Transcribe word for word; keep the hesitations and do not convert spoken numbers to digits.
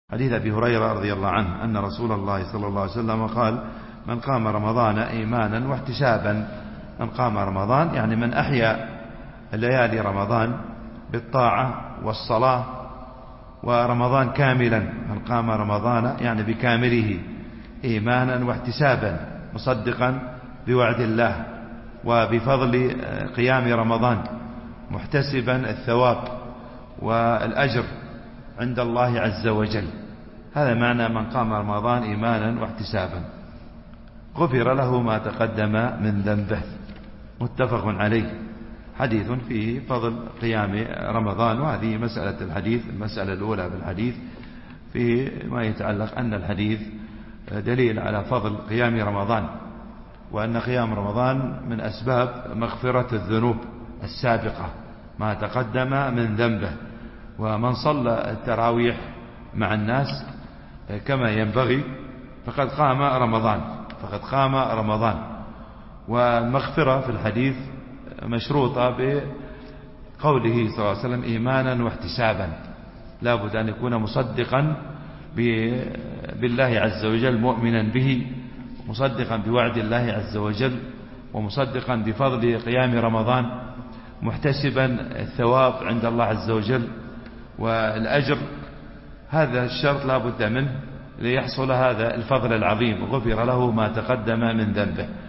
حديث أبي هريرة رضي الله عنه أن رسول الله صلى الله عليه وسلم قال: من قام رمضان إيمانا واحتسابا. من قام رمضان يعني من أحيا ليالي رمضان بالطاعة والصلاة، ورمضان كاملا. من قام رمضان يعني بكامله إيمانا واحتسابا، مصدقا بوعد الله وبفضل قيام رمضان، محتسبا الثواب والأجر عند الله عز وجل. هذا معنى من قام رمضان إيمانا واحتسابا غفر له ما تقدم من ذنبه. متفق عليه. حديث فيه فضل قيام رمضان، وهذه مسألة الحديث. المسألة الأولى بالحديث فيه ما يتعلق أن الحديث دليل على فضل قيام رمضان، وأن قيام رمضان من أسباب مغفرة الذنوب السابقة ما تقدم من ذنبه. ومن صلى التراويح مع الناس كما ينبغي فقد قام رمضان فقد قام رمضان. والمغفرة في الحديث مشروطة بقوله صلى الله عليه وسلم إيمانا واحتسابا، لا بد أن يكون مصدقا بالله عز وجل، مؤمنا به، مصدقا بوعد الله عز وجل، ومصدقا بفضل قيام رمضان، محتسبا الثواب عند الله عز وجل والأجر. هذا الشرط لا بد منه ليحصل هذا الفضل العظيم، غفر له ما تقدم من ذنبه.